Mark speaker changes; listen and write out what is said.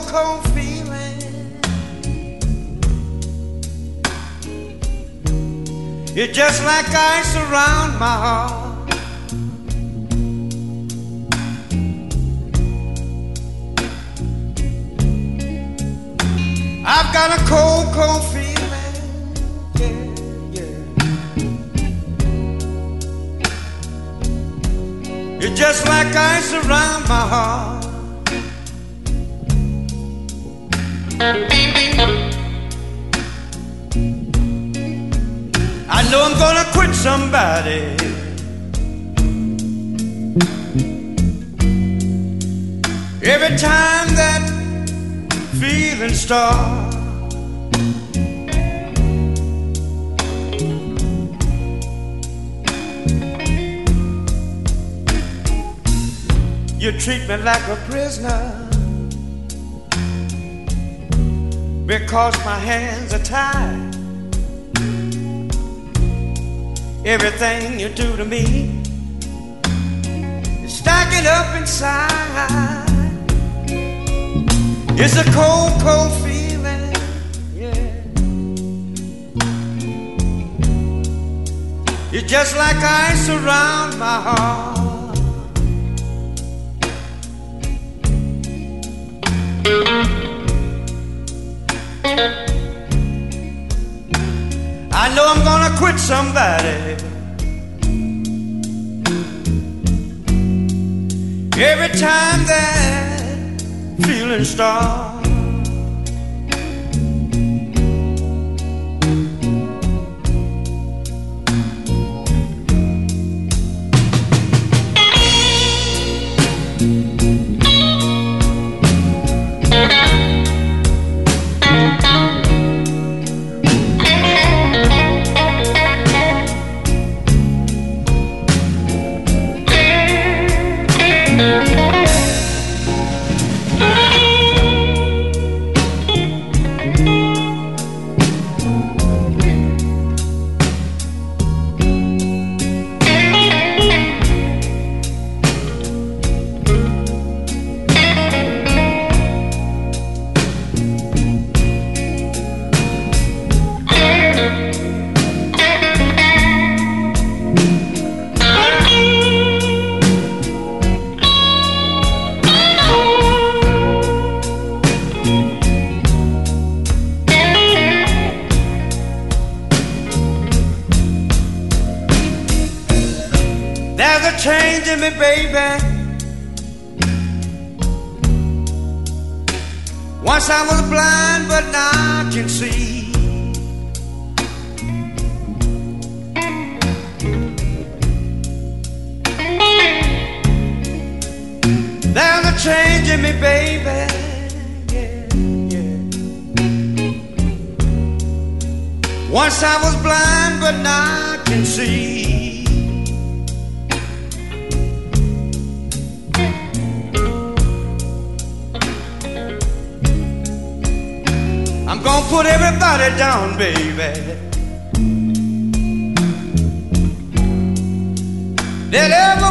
Speaker 1: cold feeling. You're just like ice around my heart. I've got a cold, cold feeling. Yeah, yeah. You're just like ice around my heart. I know I'm gonna quit somebody. Every time that feeling starts, you treat me like a prisoner because my hands are tied. Everything you do to me is stacking up inside. It's a cold, cold feeling, yeah. You're just like ice around my heart. I know I'm gonna quit somebody. Every time that feeling starts, there's a change in me, baby. Once I was blind, but now I can see. There's a change in me, baby. Yeah, yeah. Once I was blind, but now I can see. I'm gonna put everybody down, baby. Let everyone